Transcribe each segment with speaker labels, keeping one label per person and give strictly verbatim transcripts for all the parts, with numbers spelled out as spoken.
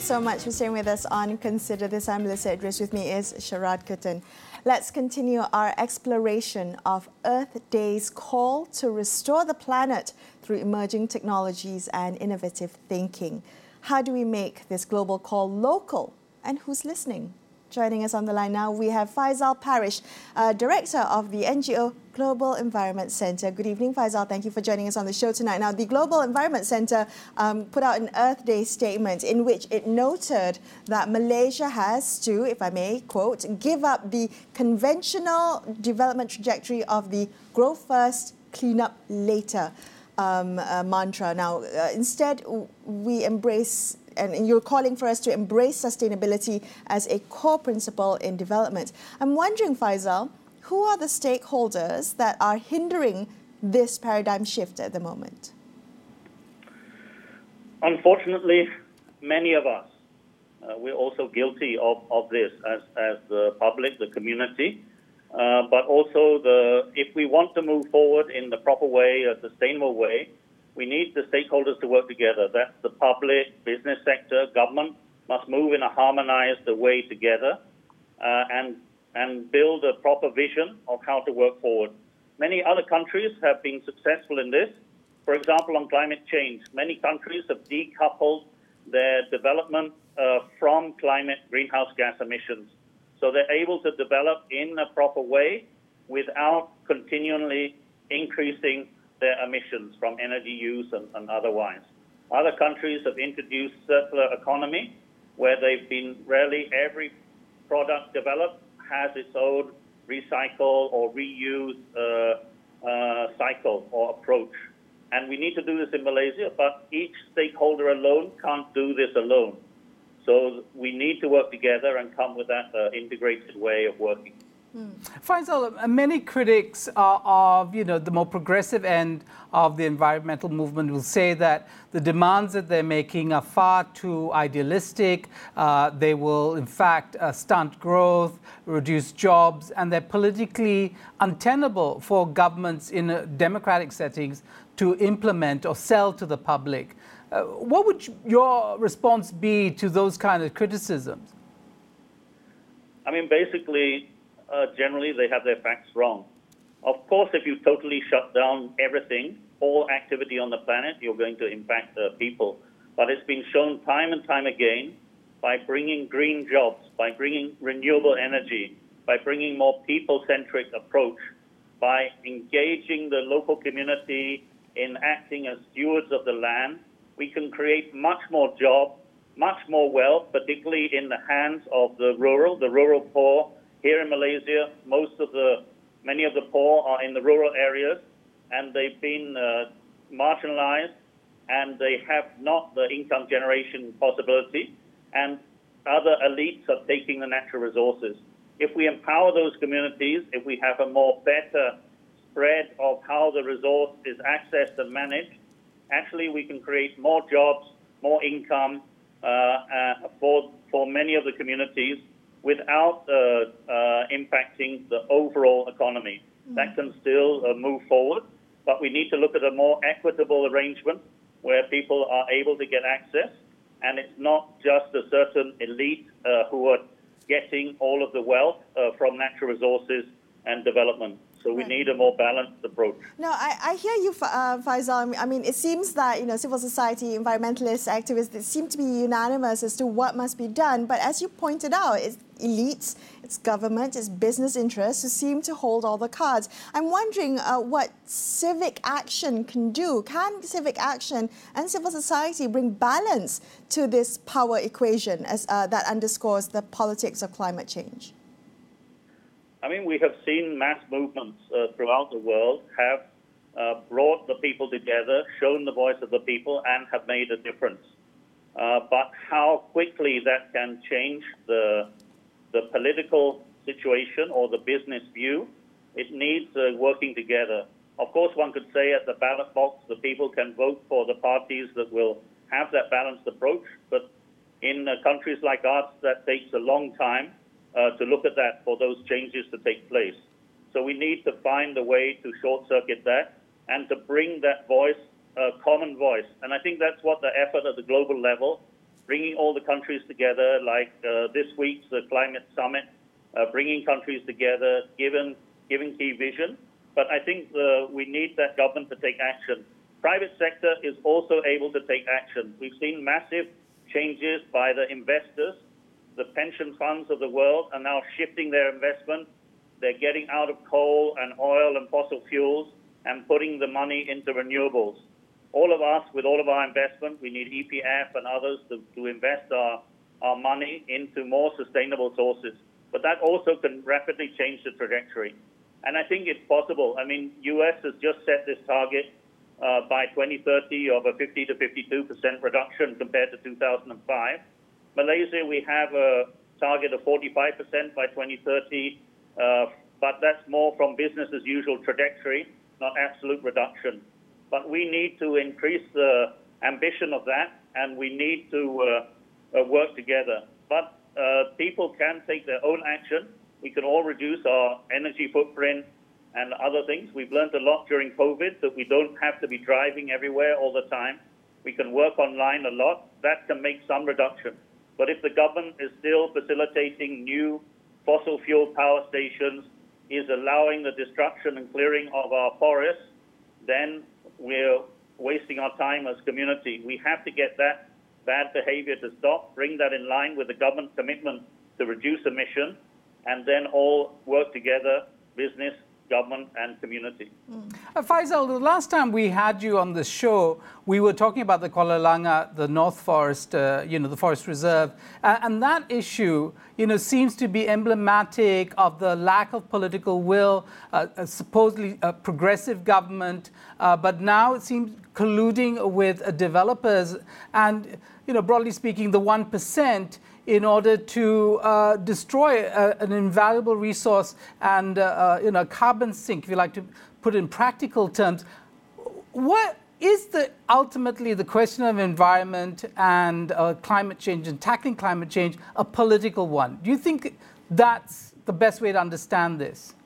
Speaker 1: so much for staying with us on Consider This. I'm Melissa Idris. With me is Sharad Kuttan. Let's continue our exploration of Earth Day's call to restore the planet through emerging technologies and innovative thinking. How do we make this global call local? And who's listening? Joining us on the line now, we have Faisal Parish, uh, Director of the N G O Global Environment Centre. Good evening, Faisal. Thank you for joining us on the show tonight. Now, the Global Environment Centre um, put out an Earth Day statement in which it noted that Malaysia has to, if I may quote, give up the conventional development trajectory of the grow first, clean up later um, uh, mantra. Now, uh, instead, we embrace and you're calling for us to embrace sustainability as a core principle in development. I'm wondering, Faisal, who are the stakeholders that are hindering this paradigm shift at the moment?
Speaker 2: Unfortunately, many of us, uh, we're also guilty of, of this as, as the public, the community, uh, but also the if we want to move forward in the proper way, a sustainable way, we need the stakeholders to work together. That's the public, business sector, government must move in a harmonized way together uh, and, and build a proper vision of how to work forward. Many other countries have been successful in this. For example, on climate change, many countries have decoupled their development uh, from climate greenhouse gas emissions. So they're able to develop in a proper way without continually increasing their emissions from energy use and, and otherwise. Other countries have introduced circular economy, where they've been really every product developed has its own recycle or reuse uh, uh, cycle or approach. And we need to do this in Malaysia, but each stakeholder alone can't do this alone. So we need to work together and come with that uh, integrated way of working.
Speaker 3: Hmm. Faisal, many critics uh, of you know the more progressive end of the environmental movement will say that the demands that they're making are far too idealistic. Uh, they will, in fact, uh, stunt growth, reduce jobs, and they're politically untenable for governments in uh, democratic settings to implement or sell to the public. Uh, what would your response be to those kind of criticisms?
Speaker 2: I mean, basically, Uh, generally, they have their facts wrong. Of course, if you totally shut down everything, all activity on the planet, you're going to impact uh, people. But it's been shown time and time again by bringing green jobs, by bringing renewable energy, by bringing more people-centric approach, by engaging the local community in acting as stewards of the land, we can create much more jobs, much more wealth, particularly in the hands of the rural, the rural poor. Here in Malaysia, most of the, many of the poor are in the rural areas, and they've been uh, marginalized, and they have not the income generation possibility, and other elites are taking the natural resources. If we empower those communities, if we have a more better spread of how the resource is accessed and managed, actually we can create more jobs, more income uh, uh, for, for many of the communities, without uh, uh, impacting the overall economy. Mm. That can still uh, move forward, but we need to look at a more equitable arrangement where people are able to get access, and it's not just a certain elite uh, who are getting all of the wealth uh, from natural resources and development. So we need a more balanced approach.
Speaker 1: No, I, I hear you, uh, Faisal. I mean, it seems that you know civil society, environmentalists, activists, they seem to be unanimous as to what must be done. But as you pointed out, it's elites, it's government, it's business interests who seem to hold all the cards. I'm wondering uh, what civic action can do. Can civic action and civil society bring balance to this power equation as uh, that underscores the politics of climate change?
Speaker 2: I mean, we have seen mass movements uh, throughout the world have uh, brought the people together, shown the voice of the people, and have made a difference. Uh, but how quickly that can change the, the political situation or the business view, it needs uh, working together. Of course, one could say at the ballot box, the people can vote for the parties that will have that balanced approach. But in uh, countries like ours, that takes a long time. Uh, to look at that for those changes to take place. So we need to find a way to short-circuit that and to bring that voice, uh, common voice. And I think that's what the effort at the global level bringing all the countries together, like uh, this week's uh, climate summit, uh, bringing countries together, given, giving key vision. But I think uh, we need that government to take action. Private sector is also able to take action. We've seen massive changes by the investors. The pension funds of the world are now shifting their investment. They're getting out of coal and oil and fossil fuels and putting the money into renewables. All of us, with all of our investment, we need E P F and others to, to invest our, our money into more sustainable sources. But that also can rapidly change the trajectory. And I think it's possible. I mean, U S has just set this target uh, by twenty thirty of a fifty to fifty-two percent reduction compared to two thousand five. Malaysia, we have a target of forty-five percent by twenty thirty, uh, but that's more from business as usual trajectory, not absolute reduction. But we need to increase the ambition of that, and we need to uh, uh, work together. But uh, people can take their own action. We can all reduce our energy footprint and other things. We've learned a lot during COVID that we don't have to be driving everywhere all the time. We can work online a lot. That can make some reduction. But if the government is still facilitating new fossil fuel power stations, is allowing the destruction and clearing of our forests, then we're wasting our time as a community. We have to get that bad behavior to stop, bring that in line with the government commitment to reduce emissions, and then all work together, business, government, and community.
Speaker 3: Mm. Uh, Faisal, the last time we had you on the show, we were talking about the Kuala Langat, the North Forest, uh, you know, the Forest Reserve, uh, and that issue, you know, seems to be emblematic of the lack of political will, uh, a supposedly a progressive government, uh, but now it seems colluding with uh, developers and, you know, broadly speaking, the one percent in order to uh, destroy a, an invaluable resource and uh, uh, you know, carbon sink, if you like to put it in practical terms. What is the ultimately the question of environment and uh, climate change and tackling climate change a political one? Do you think that's the best way to understand this?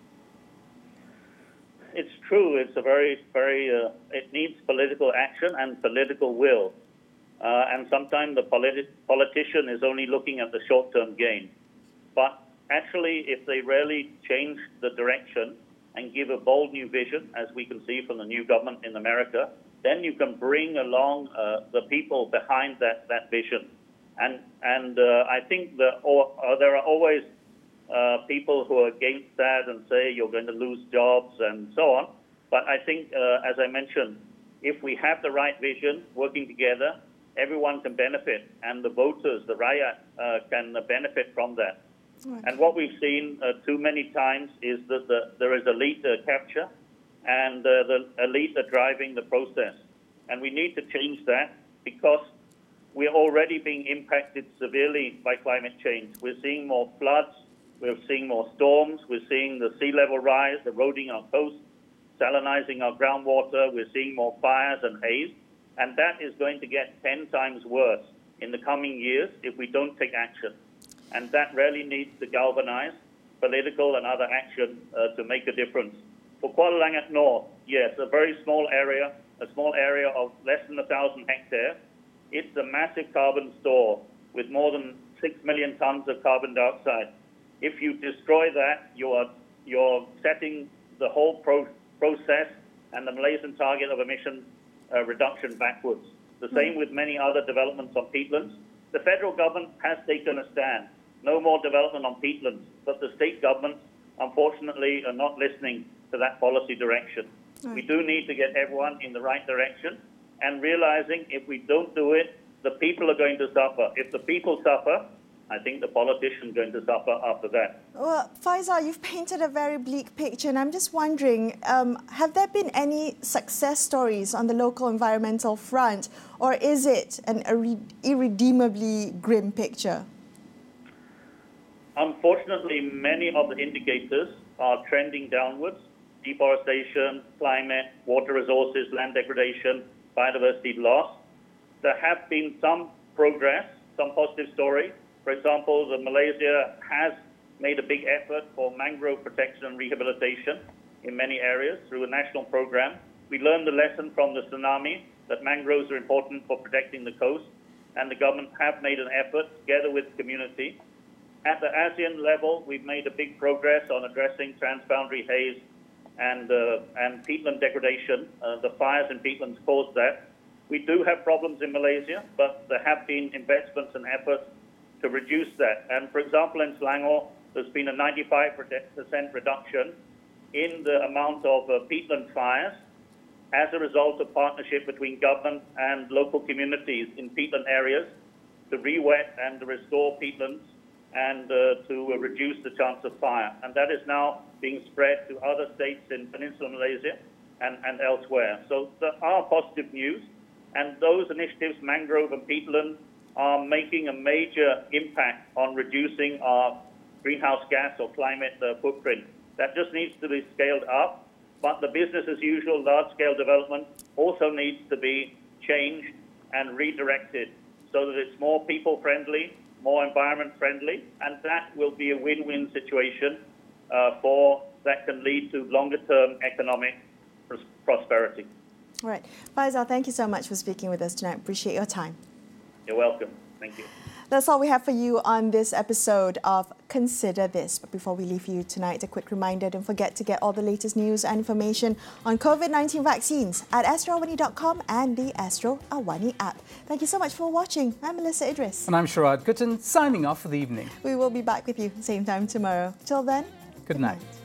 Speaker 2: It's true. It's a very, very, uh, it needs political action and political will. Uh, and sometimes the politi- politician is only looking at the short-term gain. But actually, if they really change the direction and give a bold new vision, as we can see from the new government in America, then you can bring along uh, the people behind that, that vision. And, and uh, I think that or, uh, there are always uh, people who are against that and say you're going to lose jobs and so on. But I think, uh, as I mentioned, if we have the right vision, working together, everyone can benefit, and the voters, the rakyat, uh, can benefit from that. Right. And what we've seen uh, too many times is that the, there is elite uh, capture, and uh, the elite are driving the process. And we need to change that because we're already being impacted severely by climate change. We're seeing more floods, we're seeing more storms, we're seeing the sea level rise, eroding our coast, salinizing our groundwater, we're seeing more fires and haze. And that is going to get ten times worse in the coming years if we don't take action. And that really needs to galvanize political and other action uh, to make a difference. For Kuala Langat North, yes, a very small area, a small area of less than one thousand hectares. It's a massive carbon store with more than six million tons of carbon dioxide. If you destroy that, you are, you're setting the whole pro- process and the Malaysian target of emissions Uh, reduction backwards. The same with many other developments on peatlands. The federal government has taken a stand. No more development on peatlands, but the state governments, unfortunately, are not listening to that policy direction. Right. We do need to get everyone in the right direction and realizing if we don't do it, the people are going to suffer. If the people suffer, I think the politician is going to suffer after that.
Speaker 1: Well, Faisal, you've painted a very bleak picture, and I'm just wondering, um, have there been any success stories on the local environmental front, or is it an irre- irredeemably grim picture?
Speaker 2: Unfortunately, many of the indicators are trending downwards. Deforestation, climate, water resources, land degradation, biodiversity loss. There have been some progress, some positive stories. For example, the Malaysia has made a big effort for mangrove protection and rehabilitation in many areas through a national program. We learned the lesson from the tsunami that mangroves are important for protecting the coast. and the government have made an effort together with the community. At the ASEAN level, we've made a big progress on addressing transboundary haze and, uh, and peatland degradation. Uh, the fires in peatlands caused that. We do have problems in Malaysia, but there have been investments and efforts to reduce that. And for example, in Selangor, there's been a ninety-five percent reduction in the amount of uh, peatland fires as a result of partnership between government and local communities in peatland areas to re-wet and to restore peatlands and uh, to uh, reduce the chance of fire. And that is now being spread to other states in Peninsular Malaysia and, and elsewhere. So there are positive news, and those initiatives, mangrove and peatland, are making a major impact on reducing our greenhouse gas or climate uh, footprint. That just needs to be scaled up, but the business as usual large-scale development also needs to be changed and redirected so that it's more people-friendly, more environment-friendly, and that will be a win-win situation uh, for that can lead to longer-term economic pros prosperity.
Speaker 1: All right. Faisal, thank you so much for speaking with us tonight. Appreciate your time.
Speaker 2: You're welcome. Thank you.
Speaker 1: That's all we have for you on this episode of Consider This. But before we leave you tonight, a quick reminder, don't forget to get all the latest news and information on COVID nineteen vaccines at astro awani dot com and the Astro Awani app. Thank you so much for watching. I'm Melissa Idris.
Speaker 3: And I'm Sharad Kuttan, signing off for the evening.
Speaker 1: We will be back with you same time tomorrow. Till then,
Speaker 3: Good night.